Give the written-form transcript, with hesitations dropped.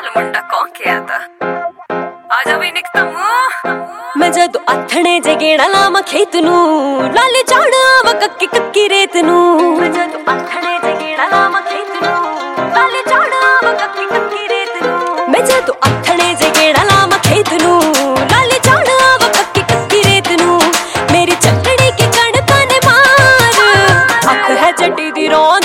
ਚੱਲ ਮੁੰਡਾ ਕੌਣ ਕਿਹਾ ਤਾ ਆ ਜਾ ਵੀ ਨਿਕਤਾ ਮੈਂ ਜਦੋਂ ਆਥਣੇ ਜੇ ਗੇੜਾ ਲਾਵਾਂ ਖੇਤ ਨੂੰ ਲਾਲੇ ਚਾੜਾਂ ਕੱਕੀ ਕੱਕੀ ਰੇਤ ਨੂੰ ਮੈਂ ਜਦੋਂ ਆਥਣੇ ਜੇ ਗੇੜਾ ਲਾਵਾਂ ਖੇਤ ਨੂੰ ਲਾਲੇ ਚਾੜਾਂ ਕੱਕੀ ਕੱਕੀ ਰੇਤ ਨੂੰ ਮੈਂ ਜਦੋਂ ਆਥਣੇ ਜੇ ਗੇੜਾ ਲਾਵਾਂ ਖੇਤ ਨੂੰ ਲਾਲੇ ਚਾੜਾਂ ਕੱਕੀ ਕੱਕੀ ਰੇਤ ਨੂੰ ਮੇਰੀ ਚੱਲੜੀ ਕੇ ਕਣਕਾਂ ਨੇ ਮਾਰ ਅੱਖ ਹੈ ਜੱਟੀ ਦੀ ਰੌਂ